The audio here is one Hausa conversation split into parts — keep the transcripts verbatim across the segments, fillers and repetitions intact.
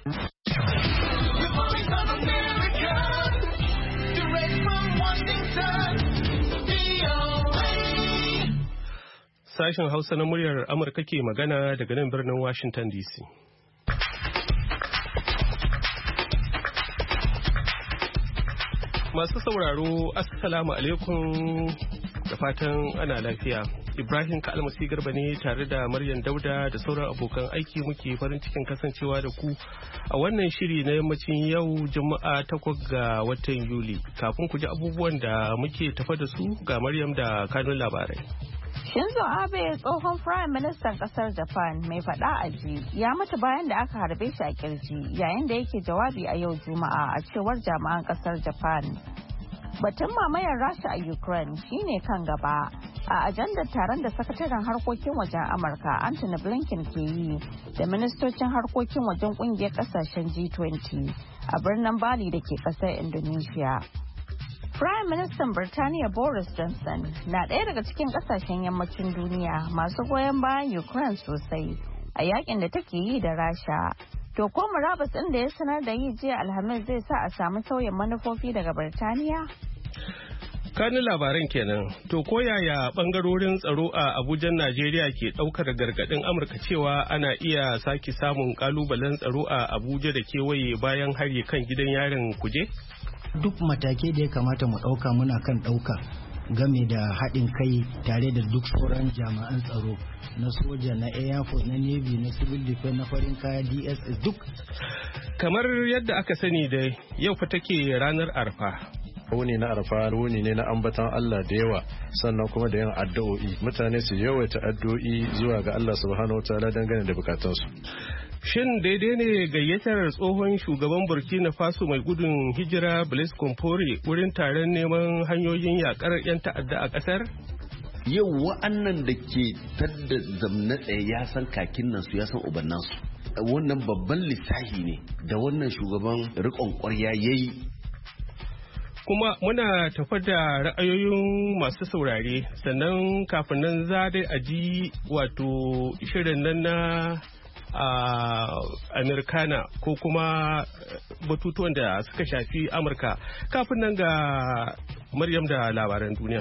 Sashen Hausa na muryar Amurka ke magana daga nan birnin Washington D C. Masu sauraro, Assalamu alaikum da fatan ana lafiya. Ibrahim Kalmasi Garba ne tare da Maryam Dauda da sauran abokan aiki muke farin cikin kasancewa da ku a wannan shiri na yammacin yau Juma'a takwas ga watan Yuli. Kafin ku ji abubuwan da muke tafa da su ga Maryam da kanun labarai. Shinzo Abe tsohon Prime Minister kasar Japan mai fada a ji ya mutu bayan da aka harbe shi a kirji yayin da yake jawabi a yau Juma'a a cewar jami'an kasar Japan. Batun mamayar Rasha a Ukraine shine kan gaba a ajandar taron da sakataren harkokin wajen Amurka Anthony Blinken ke yi da ministocin harkokin wajen kungiyar kasashen G twenty a birnin Bali da ke kasar Indonesia. Prime Minister Birtaniya Boris Johnson na ɗaya daga cikin ƙasashen yammacin duniya masu goyon bayan Ukraine sosai a yakin da take yi da Rasha. To ko murabus ɗin da ya sanar da yi jiya Alhamis zai sa a samu sauyin manufofi daga Birtaniya? Kanin labaran kenan. To ko yaya bangarorin tsaro a Abuja, Najeriya ke ɗaukar gargaɗin Amurka cewa ana iya sake samun ƙalubalen tsaro a Abuja da kewaye bayan hari kan gidan yarin Kuje? Duk matakai da ya kamata mu ɗauka muna kan ɗauka game da haɗin kai tare da duk sauran jami'an tsaro na soja, na air force, na navy, na civil defense, na farin kaya, D S S duk. Kamar yadda aka sani da yau fa take ranar arfa. Wuni na arfa wuni ne na ambatan Allah da yawa, sannan kuma da yin addu'o'i. Mutane su yawaita addu'o'i zuwa ga Allah subhanahu wataala dangane da bukatunsu. Shin daidai ne gayyatar tsohon shugaban Burkina Faso mai gudun hijira Blaise Compaoré wurin taron neman hanyoyin yakar 'yan ta'adda a kasar? Yau wa'annan da ke tadda zamna tsaye ya san kakin nan su ya san ubannan su. Wannan babban lissafi ne da wannan shugaban riƙon ƙwarya yayi. Kuma muna tafa da ra'ayoyin masu saurare, sannan kafin nan za dai a ji wato shirin nan na a Amerikana ko kuma batutuwan da suka shafi Amurka. Kafin nan ga Maryam da labaran duniya.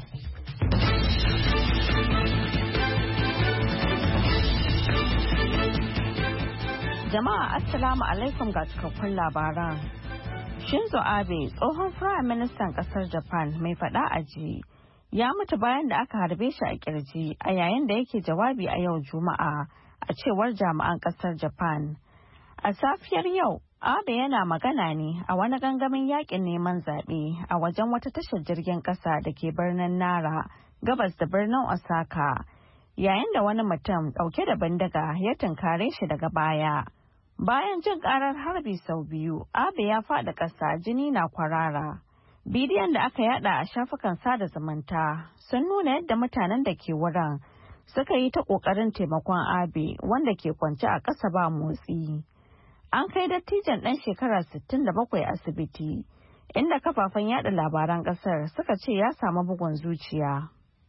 Jama'a Assalamu alaikum ga cikakkun labaran. Shinzo Abe tsohon Prime Minister kasar Japan mai fada a ji ya mutu bayan da aka harbe shi a kirji a yayin da yake jawabi a yau Juma'a a cewar jami'an kasar Japan. A safiyar yau, Abe yana magana ne a wani gangamin yakin neman zaɓe a wajen wata tashar jirgin ƙasa da ke birnin Nara, gabas da birnin Osaka, yayin da wani mutum ɗauke da bindiga ya tunkare shi daga baya. Bayan jin ƙarar harbi sau biyu, Abe ya faɗi ƙasa, jini na kwarara. Bidiyon da aka yada a shafukan sada zumunta sun nuna yadda mutanen da ke wurin suka yi ta ƙoƙarin taimakon Abe wanda ke kwance a ƙasa ba motsi. An kai dattijan ɗan shekara sittin da bakwai asibiti, inda kafafen yada labaran ƙasar suka ce ya samu bugun zuciya.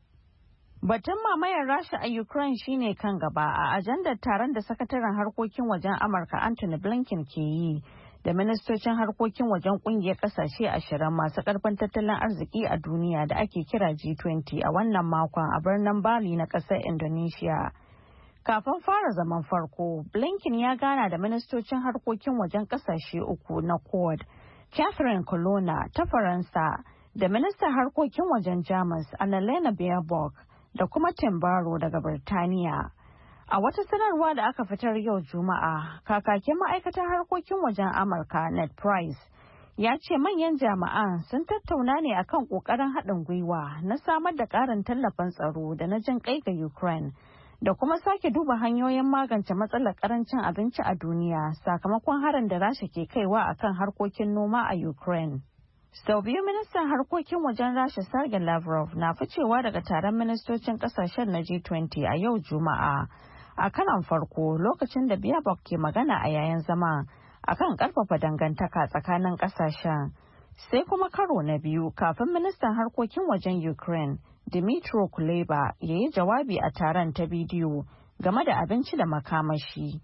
Batun mamayar Rasha a Ukraine shine kan gaba a ajandar taron da sakataren harkokin wajen Amurka Anthony Blinken ke yi da ministocin harkokin wajen kungiyar kasashe ashirin masu karfin tattalin arziki a duniya da ake kira G twenty a wannan makon a birnin Bali na kasar Indonesia. Kafin fara zaman farko, Blinken ya gana da ministocin harkokin wajen kasashe uku na Quad, Catherine Colonna ta Faransa, da ministan harkokin wajen Jamus Annalena Baerbock da kuma Tim Barrow daga Birtaniya. A wata sanarwa da aka fitar yau Juma'a, kakakin ma'aikatar harkokin wajen Amurka Ned Price ya ce manyan jami'an sun tattauna ne akan kokarin haɗin gwiwa na samar da ƙarin tallafin tsaro da na jin kai ga Ukraine da kuma sake duba hanyoyin magance matsalar ƙarancin abinci a duniya sakamakon harin da Rasha ke kaiwa akan harkokin noma a Ukraine. Sau biyu ministan harkokin wajen Rasha Sergei Lavrov na ficewa daga taron ministocin kasashen na G twenty a yau Juma'a. A karon farko lokacin da Baerbock ke magana a yayin zama akan karfafa dangantaka tsakanin kasashen. Sai kuma karo na biyu kafin ministan harkokin wajen Ukraine Dmytro Kuleba ya yi jawabi a taron ta bidiyo game da abinci da makamashi.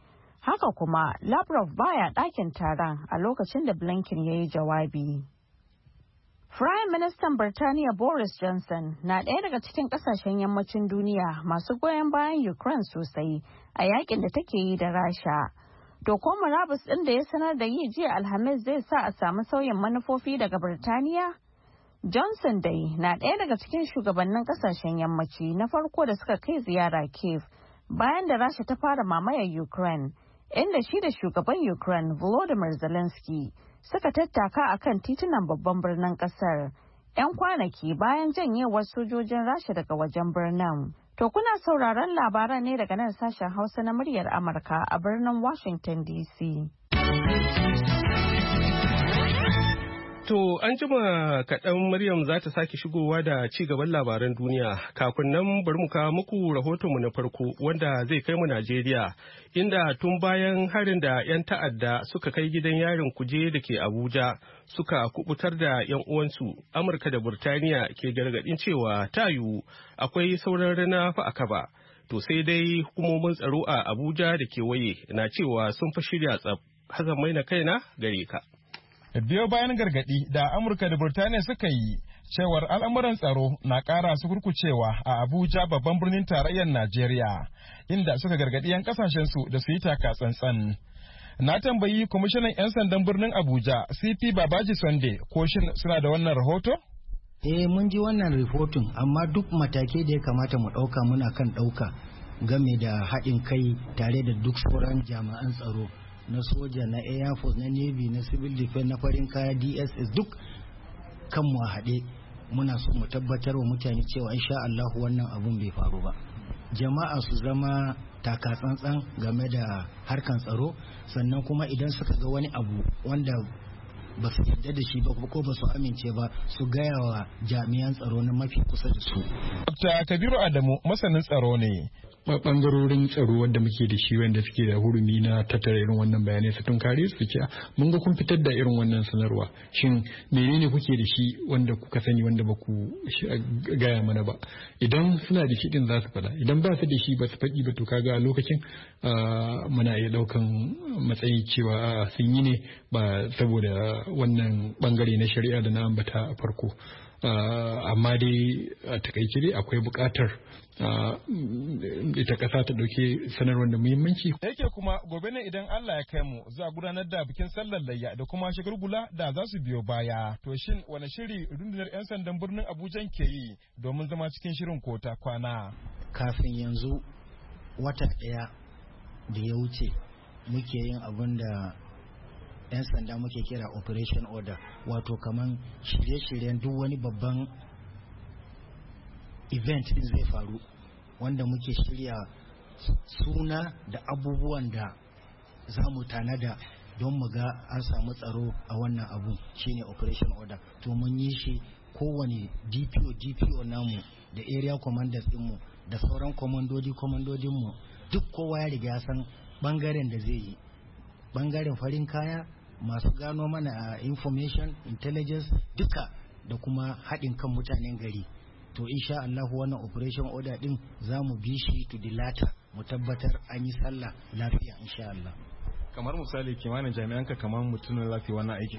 Haka kuma Lavrov baya ɗakin taron a lokacin da Blinken ya yi jawabi. Prime Ministan Birtaniya Boris Johnson na ɗaya daga cikin ƙasashen yammacin duniya masu goyon bayan Ukraine sosai a yakin da take yi da Rasha. To ko murabus ɗin da ya sanar da yi jiya Alhamis zai sa a samu sauyin manufofi daga Birtaniya? Johnson dai na ɗaya daga cikin shugabannin ƙasashen yammaci na farko da suka kai ziyara Kiev bayan da Rasha ta fara mamayar Ukraine, inda shi da shugaban Ukraine Volodymyr Zelensky suka tattaka a kan titunan babban birnin kasar 'yan kwanaki bayan janyewar sojojin Rasha daga wajen birnin. To kuna sauraron labaran ne daga nan sashen Hausa na muryar Amurka a birnin Washington D C. To an jima kaɗan Maryam za ta sake shigowa da ci gaban labaran duniya. Kafin nan bari mu kawo muku rahotonmu na farko wanda zai kai mu Najeriya, inda tun bayan harin da 'yan ta'adda suka kai gidan yarin Kuje da ke Abuja suka kubutar da 'yan uwansu, Amurka da Burtaniya ke gargaɗin cewa ta yiwu akwai sauran rana fa aka ba. To sai dai hukumomin tsaro a Abuja da kewaye na cewa sun fi shirya tsaf. Hazan mai na kaina gare ka. Biyo bayan gargadi da Amurka da Burtaniya suka yi cewar al'amuran tsaro na ƙara su kurkucewa a Abuja babban birnin tarayyar Najeriya, inda suka gargadi 'yan kasashen su da su yi taka tsantsan. Na tambayi kwamishinan 'yan sandan birnin Abuja C P Babaji Sunday ko shin suna da wannan rahoto? Eh mun ji wannan rahoton, amma duk matakai da ya kamata mu ɗauka muna kan ɗauka game da haɗin kai tare da duk sauran jami'an tsaro. Na soja, na air force, na navy, na civil defense, na farin kaya, D S S, duk kanmu a haɗe muna so mu tabbatar wa mutane cewa insha Allah wannan abun bai faru ba. Jama'a su zama taka tsantsan game da harkan tsaro, sannan kuma idan suka ga wani abu wanda ba su yarda da shi ba ko ba su amince ba su gaya wa jami'an tsaro na mafi kusa da su. Dokta Kabiru Adamu masanin tsaro ne. Bangarorin tsaro wanda muke da shi wanda suke da hurumi na tattara irin wannan bayanai su tunkare su ce mun ga kun fitar da irin wannan sanarwa, shin menene kuke da shi wanda kuka sani wanda ba ku gaya mana ba? Idan suna da shi din za su faɗa, idan ba su da shi ba su faɗi ba to kaga a lokacin muna iya ɗaukan matsayi cewa sun yi ne ba saboda wannan bangare na shari'a da na ambata a farko. Amma dai a takaice dai akwai buƙatar ita ƙasa ta ɗauke sanarwar da muhimmanci. Da yake kuma gobe ne idan Allah ya kai mu za a gudanar da bikin sallar layya da kuma shagulgula da za su biyo baya. To shin wani shiri rundunar 'yan sandan birnin Abuja ke yi domin zama cikin shirin kota kwana? Kafin yanzu wata ɗaya da ya wuce muke yin abin da 'yan sanda muke kira operation order, wato kaman shirye-shiryen duk wani babban event din zai faru wanda muke shirya suna da abubuwan da za mu tanada don mu ga an samu tsaro a wannan abu shine operation order. To mun yi shi kowane D P O D P O namu da area commanders dinmu da sauran komandodi komandodinmu duk kowa ya riga ya san bangaren da zai yi, bangaren farin kaya, masu gano mana information intelligence duka, da kuma haɗin kan mutanen gari. To insha Allah wannan operation order din za mu bi shi to the latter, mu tabbatar an yi sallah lafiya insha Allah. Kamar misali kimanin jami'anka kamar mutumin lafiya wannan aikin?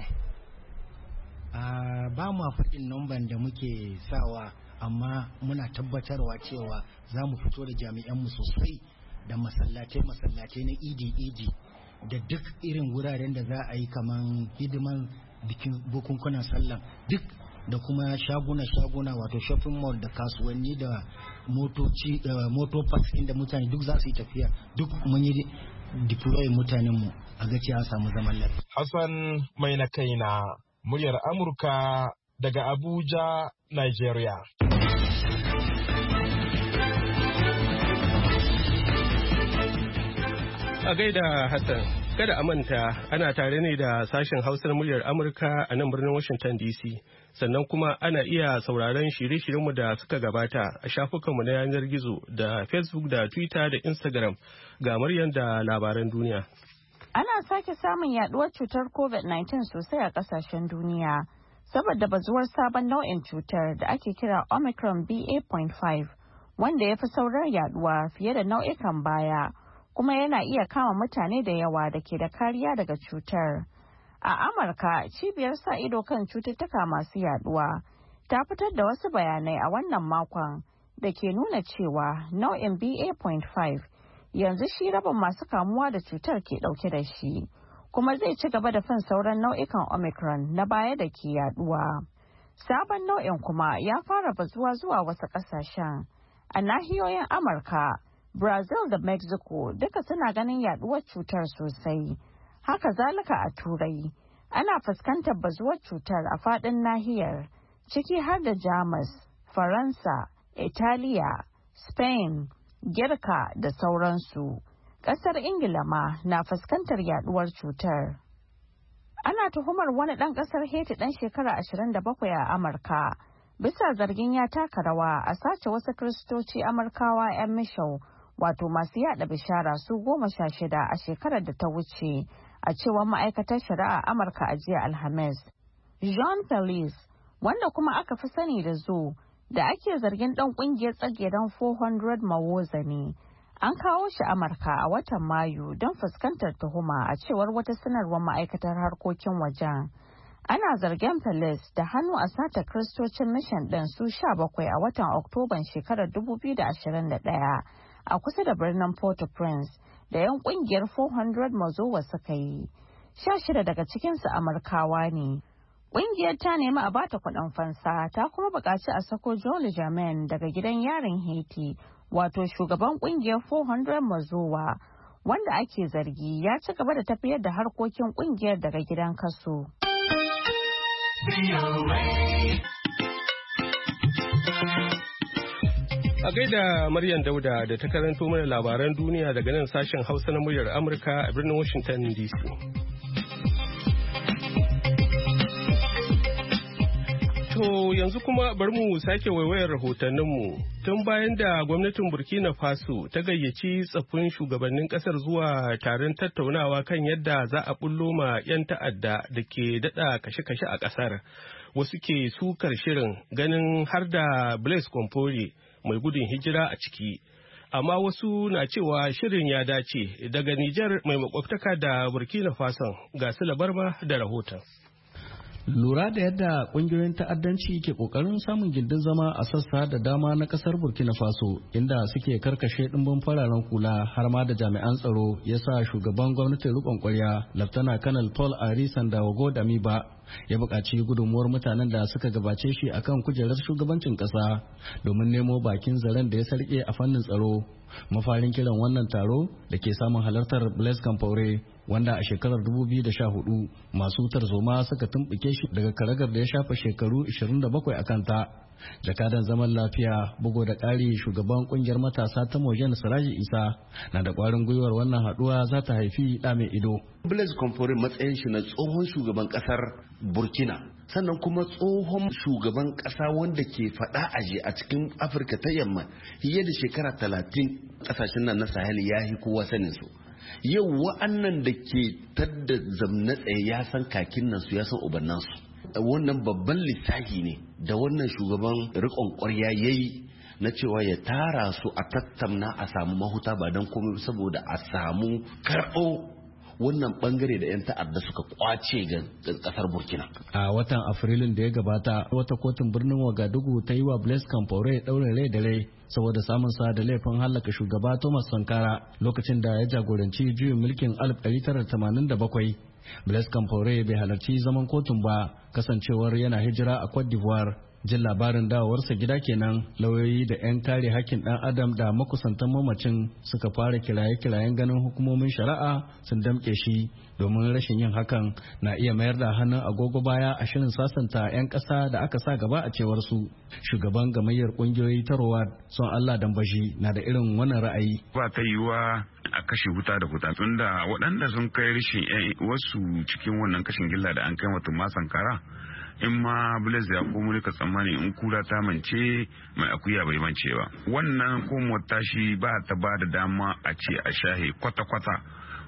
Uh, ba mu faɗin numban da muke sawa, amma muna tabbatarwa cewa za mu fito da jami'anmu sosai da masallatai masallatai na idi idi da duk irin wuraren da za a yi kaman hidiman bikin bukunkunan sallah duk, da kuma shaguna-shaguna wato shopping mall da kasuwanni da motoci da motor parks inda mutane duk za su yi tafiya, duk mun yi deploy mutanen mu a ga cewa samu zaman lafiya. Hassan mai na kaina, muryar Amurka daga Abuja, Nigeria. A gaida Hassan, kada a manta ana tare ne da sashen Hausar muryar Amurka a nan birnin Washington D C. Sannan kuma ana iya sauraron shirye-shiryenmu da suka gabata a shafukanmu na yanar gizo da Facebook da Twitter da Instagram. Ga Maryam da labaran duniya. Ana sake samun yaduwar cutar covid nineteen sosai a kasashen duniya saboda bazuwar sabon nau'in cutar da ake kira Omicron B A point five, wanda ya fi saurar yaduwa fiye da nau'ikan baya, kuma yana iya kama mutane da yawa da ke da kariya daga cutar. A Amurka, cibiyar sa ido kan cututtuka masu yaduwa ta fitar da wasu bayanai a wannan makon da ke nuna cewa nau'in B A point five yanzu shi rabin masu kamuwa da cutar ke dauke da shi, kuma zai ci gaba da fin sauran nau'ikan Omicron na baya da ke yaduwa. Sabon nau'in kuma ya fara bazuwa zuwa wasu kasashen. A nahiyoyin Amurka, Brazil da Mexico duka suna ganin yaduwar cutar sosai. Haka zalika a Turai, ana fuskantar bazuwar cutar a faɗin nahiyar, ciki har da Jamus, Faransa, Italiya, Spain, Girka da sauransu. Ƙasar Ingila ma na fuskantar yaduwar cutar. Ana tuhumar wani ɗan ƙasar Haiti ɗan shekara ashirin da bakwai a Amurka, bisa zargin ya taka rawa a sace wasu Kiristoci Amurkawa 'yan mishau, wato masu yada bishara su goma sha shida a shekarar da ta wuce, a cewar ma'aikatar shari'a Amurka a jiya Alhamis. Jean Felice, wanda kuma aka fi sani da Zo, da ake zargin ɗan ƙungiyar tsageren four hundred Mawoza ne, an kawo shi Amurka a watan Mayu don fuskantar tuhuma, a cewar wata sanarwar ma'aikatar harkokin wajen. Ana zargin Felice da hannu a sata Kiristocin mishan ɗin su sha bakwai a watan Oktoban shekarar dubu biyu da ashirin da ɗaya a kusa da birnin Port-au-Prince da 'yan kungiyar four hundred Mazowa suka yi. Sha shida daga cikinsu Amurkawa ne. Kungiyar ta nemi a bata kuɗin fansa, ta kuma buƙaci a sako Joel Germain daga gidan yarin Haiti, wato shugaban kungiyar four hundred Mazowa, wanda ake zargi ya ci gaba da tafiyar da harkokin kungiyar daga gidan kaso. A gaida Maryam Dauda da ta karanto mana labaran duniya daga nan sashen Hausa na muryar Amurka a birnin Washington D C. To yanzu kuma bari mu sake waiwayar rahotanninmu. Tun bayan da gwamnatin Burkina Faso ta gayyaci tsaffin shugabannin kasar zuwa taron tattaunawa kan yadda za a bullo ma 'yan ta'adda da ke dada kashe-kashe a kasar. Wasu ke sukar shirin ganin har da Blaise Compaoré mai gudun hijira a ciki. Amma wasu na cewa shirin ya dace. Daga Nijar mai makwabtaka da Burkina Faso ga Sula Barma da rahoton. Lura da yadda kungiyoyin ta'addanci ke kokarin samun gindin zama a sassa da dama na kasar Burkina Faso, inda suke karkashe dimbin fararen hula har ma da jami'an tsaro, ya sa shugaban gwamnatin rikon kwarya Laftana Kanal Paul Henri Sandaogo Damiba ya buƙaci gudunmuwar mutanen da suka gabace shi akan kujerar shugabancin ƙasa domin nemo bakin zaren da ya sarƙe a fannin tsaro. Mafarin kiran wannan taro da ke samun halartar Blaise Compaoré, wanda a shekarar dubu biyu da sha hudu masu tarzoma suka tumɓuke shi daga karagar da ya shafa shekaru ashirin da bakwai a kanta. Jakadan zaman lafiya, bugo da ƙari shugaban kungiyar matasa ta Mojen Siraji Isa na da ƙwarin gwiwar wannan haɗuwa za ta haifi ɗa mai ido. Blaise Compaoré matsayin shi na tsohon shugaban ƙasar Burkina, sannan kuma tsohon shugaban ƙasa wanda ke faɗa aje a cikin Afirka ta yamma fiye da shekara talatin, ƙasashen nan na Sahel ya yi kowa sanin su. Yau wa'annan da ke tadda zamna tsaye ya san kakin nan su, ya san ubannan su. Wannan babban lissafi ne da wannan shugaban rikon ƙwarya ya yi na cewa ya tara su a tattauna a samu mahuta, ba don komai saboda a samu karɓo wannan bangare da 'yan ta'adda suka kwace ga kasar Burkina. A watan Afrilun da ya gabata, wata kotun birnin Wagadugu ta yi wa Blaise Compaoré ɗaurin rai da rai saboda samun sa da laifin hallaka shugaba Thomas Sankara lokacin da ya jagoranci juyin mulkin alif ɗari tara da tamanin da bakwai. Blaise Compaoré bai halarci zaman kotun ba, kasancewar yana hijira a Cote d'Ivoire. Jin labarin dawowarsa gida kenan, lauyoyi da 'yan kare hakkin ɗan adam da makusantan mamacin suka fara kiraye-kirayen ganin hukumomin shari'a sun damƙe shi, domin rashin yin hakan na iya mayar da hannun agogo baya a shirin sasanta 'yan ƙasa da aka sa gaba a cewar su. Shugaban gamayyar ƙungiyoyi ta Rowad, Son Allah Dambashi, na da irin wannan ra'ayi. Ba ta yiwuwa a kashe huta da huta, tunda waɗanda sun kai rashin wasu cikin wannan kashin gilla da an kai mutum ma Sankara, in ma Blaise ya komo ka tsammani in kura ta mance mai akuya bai mance ba. Wannan komowar tashi ba ta ba da dama a ce a shahe kwata-kwata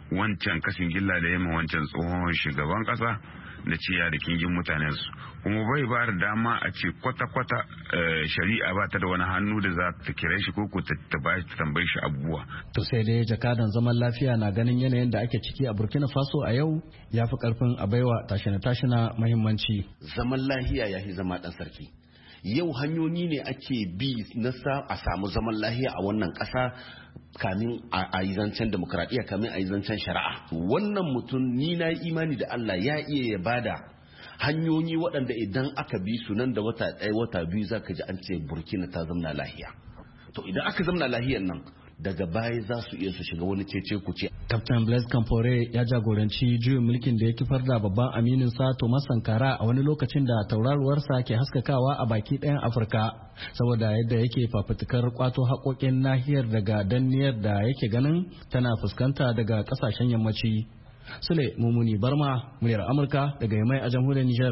wancan kashin gilla da yamma wancan tsohon shugaban kasa da ciya da kingin mutanensu, kuma bai ba da dama a ce kwata-kwata shari'a ba ta da wani hannu da za ta kira shi ko ta tambaye shi abubuwa. To sai dai jakadan zaman lafiya na ganin yanayin da ake ciki a Burkina Faso a yau ya fi karfin a baiwa tashina-tashina muhimmanci. Zaman lafiya ya fi zama dan sarki. Yau hanyoyi ne ake bi na a samu zaman lafiya a wannan ƙasa kamin a yi zancen demokradiyya, kamin a yi zancen shari'a. Wannan mutum ni na yi imani da Allah ya iya ya bada hanyoyi waɗanda idan aka bi su nan da wata ɗaya wata biyu za ka ji an ce Burkina ta zamna lahiya. To idan aka zamna lahiyan nan daga baya za su iya su shiga wani cece kuce. Captain Blaise Compaoré ya jagoranci juyin mulkin da ya kifar da babban aminin sa Thomas Sankara a wani lokacin da tauraruwarsa ke haskakawa a baki ɗayan Afirka saboda yadda yake fafutukar kwato haƙoƙin nahiyar daga danniyar da yake ganin tana fuskanta daga ƙasashen yammaci. Sule Mumuni Barma, muryar Amurka daga Yamai a jamhuriyar Nijar.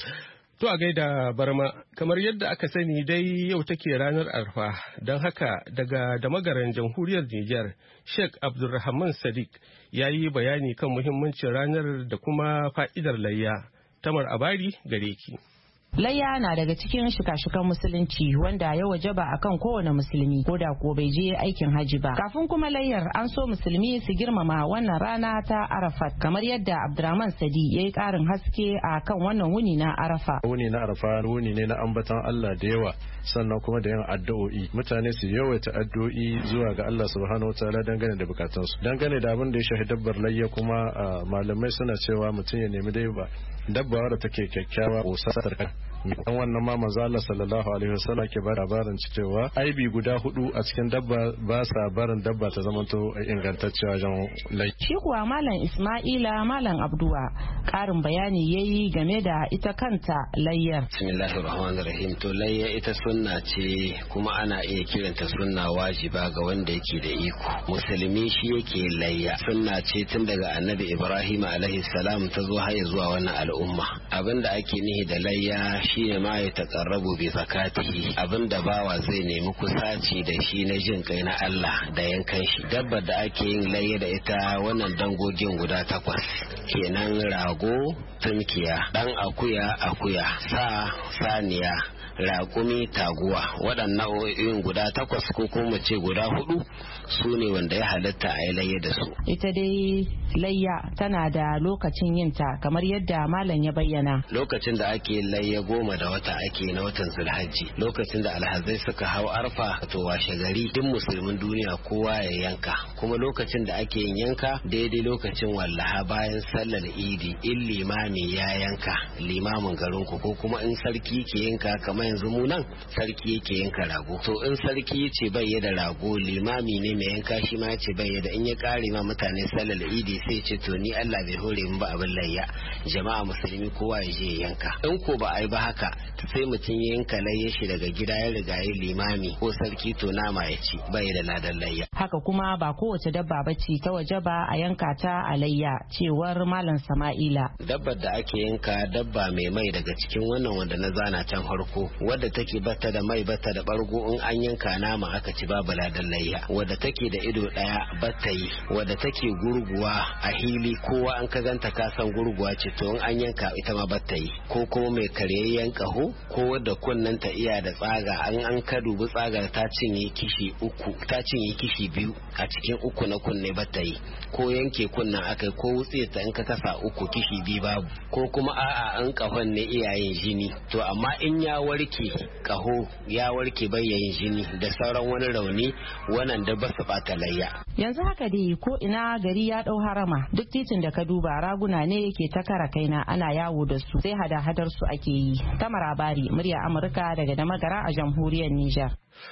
To a gaida Barma, kamar yadda aka sani dai yau take ranar Arfa, don haka daga damagaran jamhuriyar Nijar, Sheikh Abdulrahman Sadiq ya yi bayani kan muhimmancin ranar da kuma fa'idar layya. Tamar Abari gare ki. Layya na daga cikin shika-shikan musulunci wanda ya wajaba akan kowane musulmi ko da ko bai je aikin haji ba. Kafin kuma layyar an so musulmi su girmama wannan rana ta Arafat kamar yadda Abdurrahman Sadi ya yi karin haske a kan wannan wuni na Arafa. Wuni na Arafa wuni ne na ambatan Allah da yawa sannan kuma da yin addu'o'i. Mutane su yawaita addu'o'i zuwa ga Allah subhanahu wataala dangane da bukatunsu. Dangane da abin da ya shafi dabbar layya kuma malamai suna cewa mutum ya nemi dai ba dabba wadda take kyakkyawa ko sarka. Dan wannan ma manzo Allah sallallahu alaihi wasallam ke ba labarin cewa aibi guda hudu a cikin dabba ba sa barin dabba ta zamanto ingantacciya wajen lai. Shi kuwa Malam Ismaila Malam Abduwa karin bayani yayi game da ita kanta layyar. Bismillahir Rahmanir Rahim. To layya ita sunna ce kuma ana iya kiranta sunna wajiba ga wanda yake da iko. Musulmi shi yake layya. Sunna ce tun daga Annabi Ibrahim alaihi salam ta zo har zuwa wannan al'umma. Abinda ake nihi da layya shine ma ya taqarrabu bi zakatihi, abinda bawa zai nemi kusaci da shi na jin kai na Allah da yankan shi. Dabbar da ake yin layya da ita wannan dangogin guda takwas kenan: rago, tunkiya, dan akuya, akuya, sa, saniya, raƙumi, taguwa. waɗannan nau'o'in guda takwas ko kuma ce guda hudu su ne wanda ya halatta a yi layya da su. Ita dai layya tana da lokacin yinta kamar yadda malam ya bayyana. Lokacin da ake layya goma da wata ake na watan Zulhajji, lokacin da alhazai suka hau arfa to washe gari duk musulmin duniya kowa ya yanka, kuma lokacin da ake yin yanka daidai lokacin wallaha bayan sallar idi in limami ya yanka, limamin garinku ko kuma in sarki ke yanka kamar yanzu mu nan sarki yake yanka rago. To in sarki ce bai da rago, limami ne mai yanka shi ma ce bai da, in ya kare ma mutane sallar idi sai ce to ni Allah bai hore min ba abin layya, jama'a musulmi kowa ya je yanka. In ko ba a yi ba haka sai mutum ya yanka layya shi daga gida ya riga ya limami ko sarki to nama ya ci bai da ladan layya. Haka kuma ba kowace dabba bace ta waje ba a yanka ta a layya, cewar Malam Sama'ila. Dabbar da ake yanka dabba mai mai daga cikin wannan wanda na zana can farko, wadda take bata da mai bata da bargo, in an yanka nama aka ci babu ladan layya. Wadda take da ido daya bata yi, wadda take gurguwa a hili kowa an ka ganta ka san gurguwa ce to in an yanka ita ma bata yi, ko kuma mai karyayyen kaho ko wadda kunnen ta iya da tsaga, an an ka dubi tsagar ta cinye kishi uku ta cinye kishi biyu a cikin uku na kunne bata yi, ko yanke kunnen akai ko wutse ta in ka kasa uku kishi biyu babu, ko kuma a'a an kahon ne iyayen jini to amma in ya warke kaho ya warke bayyayin jini da sauran wani rauni wannan da ba su bata layya. Yanzu haka dai ko ina gari ya dau harama, duk titin da ka duba raguna ne yake ta kara kaina ana yawo da su, sai hada hadar su ake yi. Tamar Abari, murya Amurka daga Damagara a jamhuriyar Nijar.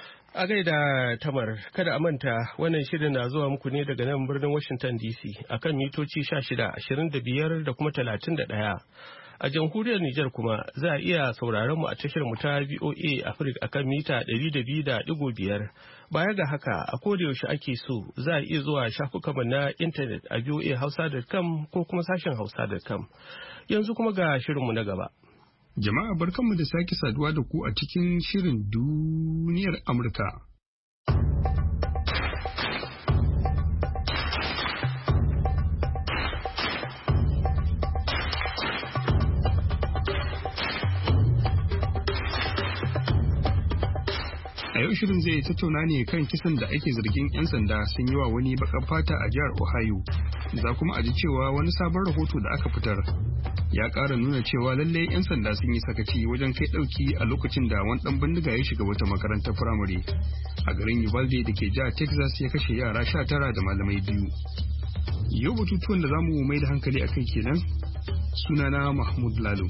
A gaida Tamar, kada a manta wannan shirin na zuwa muku ne daga nan birnin Washington D C akan mitoci sha shida, ashirin da biyar da kuma talatin da ɗaya. A jamhuriyar Nijar kuma za a iya sauraron mu a tashar mu ta V O A Africa akan mita ɗari da biyu da ɗigo biyar. Baya ga haka a koda yaushe ake so za a iya zuwa shafukanmu na intanet a v o a hausa dot com ko kuma sashen hausa dot com. Yanzu kuma ga shirinmu na gaba. Jama'a barkanmu da sake saduwa da ku a cikin shirin duniyar Amurka. yau shirin zai tattauna ne kan kisan da ake zargin 'yan sanda sun yi wa wani baƙar fata a jihar Ohio. Za kuma a ji cewa wani sabon rahoto da aka fitar ya ƙara nuna cewa lallai 'yan sanda sun yi sakaci wajen kai ɗauki a lokacin da wani ɗan bindiga ya shiga wata makarantar firamare a garin Uvalde da ke jihar Texas ya kashe yara sha tara da malamai biyu. Yau batutuwan da za mu mai da hankali a kai kenan. Sunana Mahmud Lalo.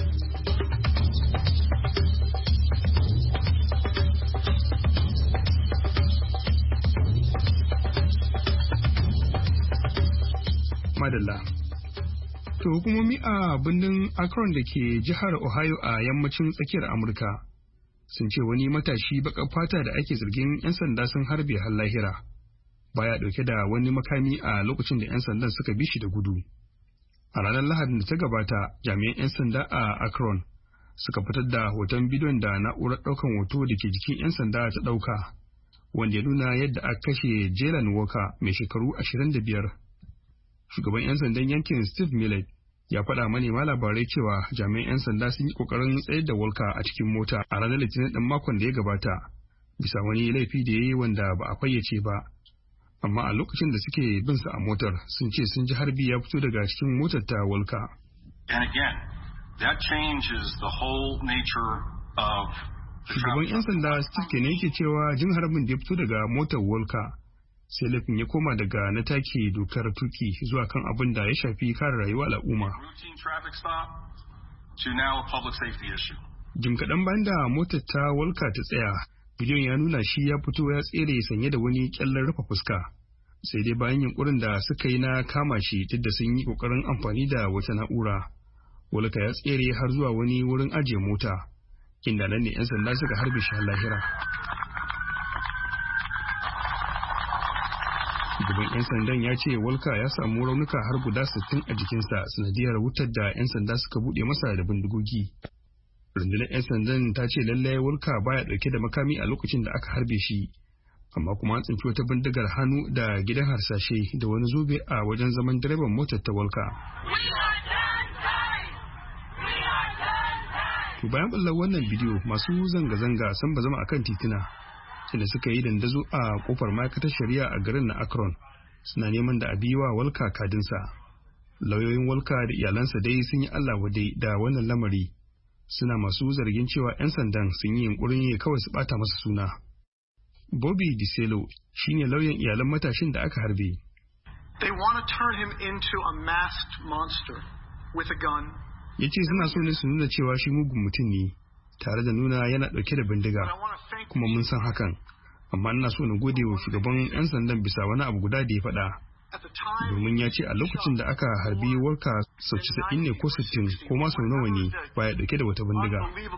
Madalla. To hukumomi a birnin Akron da ke jihar Ohio a yammacin tsakiyar Amurka sun ce wani matashi baƙar fata da ake zargin 'yan sanda sun harbe har lahira baya ɗauke da wani makami a lokacin da 'yan sandan suka bi shi da gudu. A ranar Lahadin da ta gabata, jami'an 'yan sanda a Akron suka fitar da hoton bidiyon da na'urar ɗaukan hoto da ke jikin 'yan sanda ta ɗauka, wanda ya nuna yadda aka kashe Jaylen Walker mai shekaru ashirin da biyar. Shugaban 'yan sandan yankin Steve Millet ya faɗa manema labarai cewa jami'an 'yan sanda sun yi ƙoƙarin tsayar da Walker a cikin mota a ranar Litinin ɗin makon da ya gabata, bisa wani laifi da ya yi wanda ba a fayyace ba. Amma a lokacin da suke bin sa a motar sun ce sun ji harbi ya fito daga cikin motar ta Walker. And again, that changes the whole nature of Shugaban 'yan sanda Steve Kenney yake cewa jin harbin da ya fito daga motar Walker sai laifin ya koma daga na take dokar tuki zuwa kan abin da ya shafi kare rayuwa al'umma. Jim kaɗan bayan da motar ta Walker ta tsaya, bidiyon ya nuna shi ya fito ya tsere sanye da wani kyallar rufe fuska. Sai dai bayan yunkurin da suka yi na kama shi duk da sun yi kokarin amfani da wata na'ura. Walker ya tsere har zuwa wani wurin ajiye mota, inda nan ne 'yan sanda suka harbe shi har lahira. Shugaban 'yan sandan ya ce Walker ya samu raunuka har guda sittin a jikinsa sanadiyar wutar da 'yan sanda suka buɗe masa da bindigogi. Rundunar 'yan sandan ta ce lallai Walker baya ɗauke da makami a lokacin da aka harbe shi, amma kuma an tsinci wata bindigar hannu da gidan harsashe da wani zobe a wajen zaman direban motar ta Walker. To bayan ɓallar wannan bidiyo, masu zanga-zanga sun bazama akan tituna, inda suka yi dandazo a kofar ma'aikatar shari'a a garin na Akron, suna neman da a bi wa Walker kadinsa. Lauyoyin Walker da iyalansa dai sun yi Allah wadai da wannan lamari, suna masu zargin cewa 'yan sandan sun yi yunkurin ne kawai su bata masa suna. Bobby DiCello shine lauyan iyalan matashin da aka harbe. They want to turn him into a masked monster with a gun. Yace suna so ne su nuna cewa shi mugun mutum ne, tare da nuna yana ɗauke da bindiga, kuma mun san hakan, amma ina so na gode wa shugaban 'yan sandan bisa wani abu guda da ya faɗa, domin ya ce a lokacin da aka harbi Walker sau casa'in ne ko sittin ko ma sau nawa ne baya ɗauke da wata bindiga.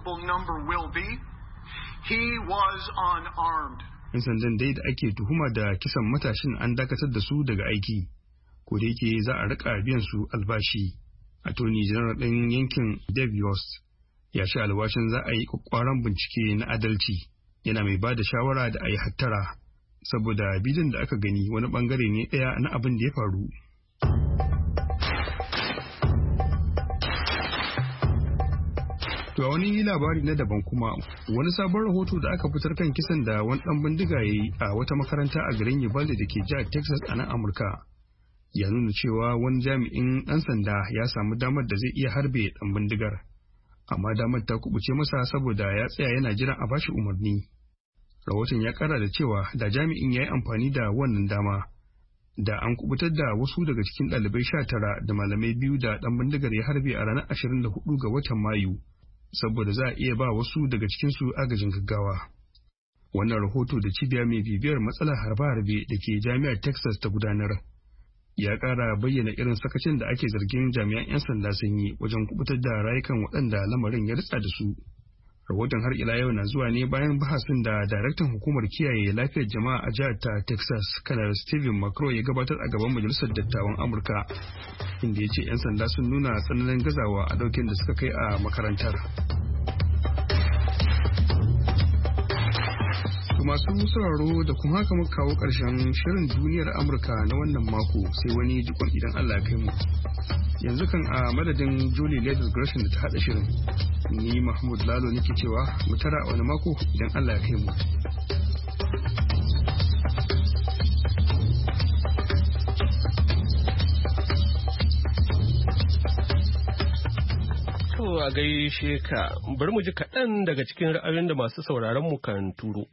'Yan sandan dai da ake tuhuma da kisan matashin an dakatar da su daga aiki, ko da yake za a riƙa biyan su albashi. Attorney General ɗin yankin Dave Yost ya sha alwashin za a yi kwakwaran bincike na adalci, yana mai ba da shawara da a yi hattara, saboda bidiyon da aka gani wani bangare ne ɗaya na abin da ya faru. To a wani labari na daban kuma, wani sabon rahoto da aka fitar kan kisan da wani ɗan bindiga ya yi a wata makaranta a garin Uvalde da ke jihar Texas a nan Amurka, ya nuna cewa wani jami'in ɗan sanda ya samu damar da zai iya harbe ɗan bindigar. Amma damar ta kubuce masa saboda ya tsaya yana jiran a bashi umarni. Rahoton ya kara da cewa da jami'in ya yi amfani da wannan dama, da an kubutar da wasu daga cikin ɗalibai sha tara da malamai biyu da ɗan bindigar ya harbe a ranar ashirin da hudu ga watan Mayu, saboda za a iya ba wasu daga cikinsu agajin gaggawa. Wannan rahoto da cibiya mai bibiyar matsalar harbe-harbe da ke jami'ar Texas ta gudanar, ya ƙara bayyana irin sakacin da ake zargin jami'an 'yan sanda sun yi wajen kubutar da rayukan waɗanda lamarin ya ritsa da su. Rahoton har ila yau na zuwa ne bayan bahasin da daraktan hukumar kiyaye lafiyar jama'a a jihar ta Texas, kanar Stephen McCrow ya gabatar a gaban majalisar dattawan Amurka, inda ya ce 'yan sanda sun nuna tsananin gazawa a ɗaukin da suka kai a makarantar. masu sauraro da kuma haka muka kawo ƙarshen shirin duniyar Amurka na wannan mako sai wani jikon idan Allah ya kai mu. Yanzu kan a madadin Julie Leather Gresham da ta haɗa shirin. Ni Mahmud Lalo nake cewa mu tara wani mako idan Allah ya kai mu. A gaishe ka, bari mu ji kaɗan daga cikin ra'ayoyin da masu sauraron mu kan turo.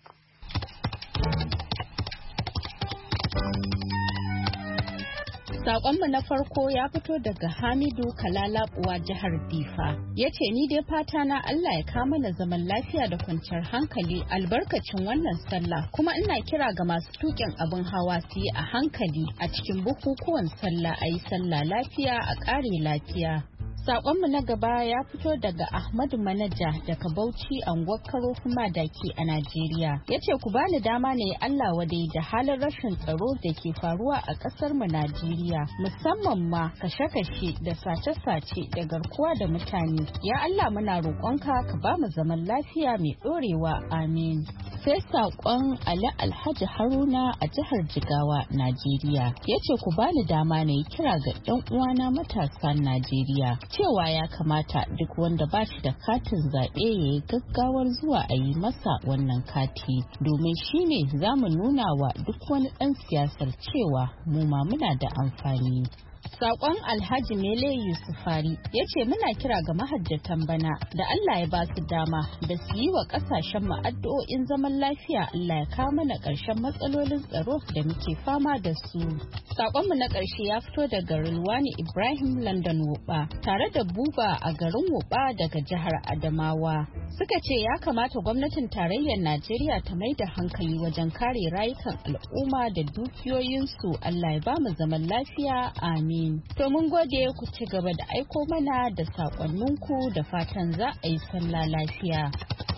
Saƙonmu na farko ya fito daga Hamidu Kalalabuwa jihar Difa. Ya ce ni dai fata na Allah ya kama na zaman lafiya da kwanciyar hankali albarkacin wannan sallah. Kuma ina kira ga masu tuƙin abin hawa su yi a hankali a cikin bukukuwan sallah a yi sallah lafiya a ƙare lafiya. Saƙonmu na gaba ya fito daga Ahmadu Manaja daga Bauchi anguwar Karofin Madaki a Najeriya. Ya ce ku bani dama ne Allah wadai da halin rashin tsaro da ke faruwa a ƙasar mu Najeriya, musamman ma kashe-kashe da sace-sace da garkuwa da mutane. Ya Allah muna roƙonka ka ba mu zaman lafiya mai ɗorewa. Amin. Sai saƙon Ali Alhaji Haruna a jihar Jigawa, Najeriya. Ya ce ku bani dama ne kira ga 'yan uwana matasan Najeriya cewa ya kamata duk wanda ba shi da katin zaɓe ya yi gaggawar zuwa a yi masa wannan kati domin shi ne za mu nuna wa duk wani ɗan siyasar cewa mu ma muna da amfani. Sakon Alhaji Mele Yusufari ya ce muna kira ga mahajjatan bana da Allah ya ba su dama da su yi wa kasashen mu addu'o'in zaman lafiya. Allah ya kawo mana ƙarshen matsalolin tsaro da muke fama da su. Sakonmu na ƙarshe ya fito daga Rilwani Ibrahim London Wuba tare da Buba a garin Wuba daga jihar Adamawa. Suka ce ya kamata gwamnatin tarayyar Najeriya ta mai da hankali wajen kare rayukan al'umma da dukiyoyinsu. Allah ya ba mu zaman lafiya. Amin. To mun gode ku ci gaba da aiko mana da sakonninku da fatan za a yi sallah lafiya.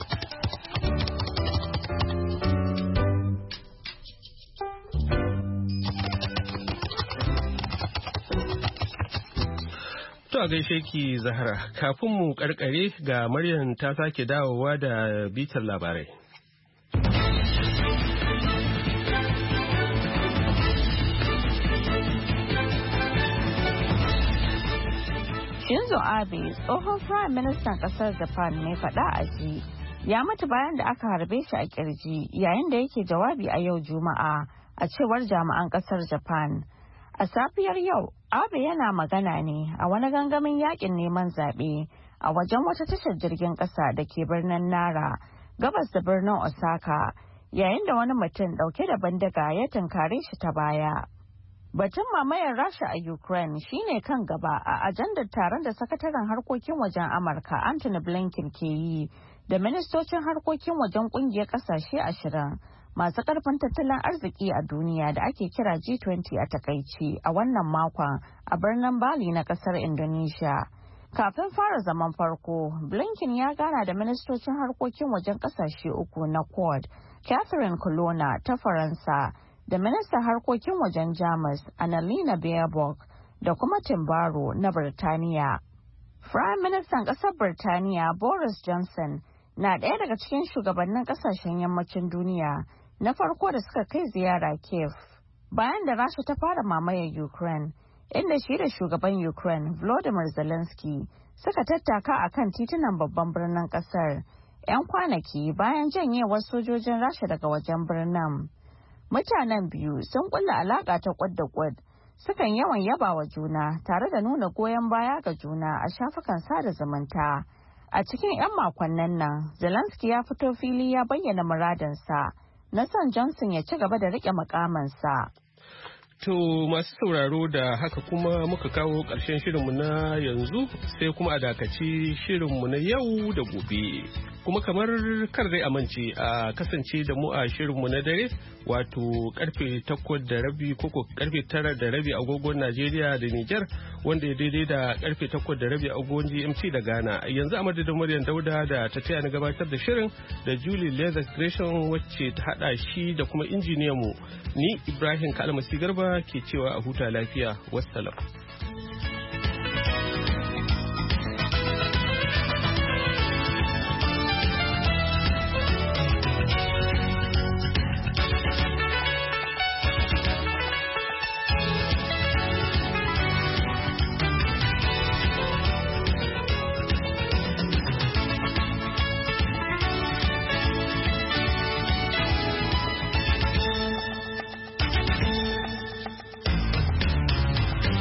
To a gaishe ki Zahra, kafin mu karkare ga Maryam ta sake dawowa da bitar labarai. Shinzo Abe, tsohon Prime Ministan kasar Japan mai faɗa a ji, ya mutu bayan da aka harbe shi a kirji yayin da yake jawabi a yau Juma'a a cewar jami'an kasar Japan. A safiyar yau, Abe yana magana ne a wani gangamin yakin neman zaɓe a wajen wata tashar jirgin ƙasa da ke birnin Nara, gabas da birnin Osaka, yayin da wani mutum ɗauke da bindiga ya tunkare shi ta baya. Batun mamayar Rasha a Ukraine shine kan gaba a ajandar taron da sakataren harkokin wajen Amurka Anthony Blinken ke yi da ministocin harkokin wajen kungiyar kasashe ashirin masu karfin tattalin arziki a duniya da ake kira G twenty a takaici a wannan makon a birnin Bali na kasar Indonesia. Kafin fara zaman farko, Blinken ya gana da ministocin harkokin wajen kasashe uku na Quad, Catherine Colonna ta Faransa, da ministan harkokin wajen Jamus Annalena Baerbock da kuma Timbaro na Birtaniya. Prime Ministan ƙasar Birtaniya Boris Johnson na ɗaya daga cikin shugabannin ƙasashen yammacin duniya na farko da suka kai ziyara Kiev bayan da Rasha ta fara mamayar Ukraine, inda shi da shugaban Ukraine Volodymyr Zelensky suka tattaka a kan titunan babban birnin ƙasar 'yan kwanaki bayan janyewar sojojin Rasha daga wajen birnin. Mutanen biyu sun kulla alaka ta kwad da kwad, sukan yawan yaba wa juna tare da nuna goyon baya ga juna a shafukan sada zumunta. A cikin 'yan makonnin nan, Zelensky ya fito fili ya bayyana muradinsa na son Johnson ya ci gaba da rike mukaminsa. To masu sauraro da haka kuma muka kawo ƙarshen shirinmu na yanzu sai kuma a dakaci shirinmu na yau da gobe. Kuma kamar kar dai amince a kasance da mu a shirinmu na dare wato karfe takwas da rabi koko karfe tara da rabi agogon Najeriya da Nijar wanda ya daidai da karfe takwas da rabi agogon G M T da Ghana. Yanzu a madadin Maryam Dauda da ta taya ni gabatar da shirin da Julie Leather Gresham wacce ta hada shi da kuma injiniyan mu ni Ibrahim Kalmasi Garba ke cewa a huta lafiya. Wassalam.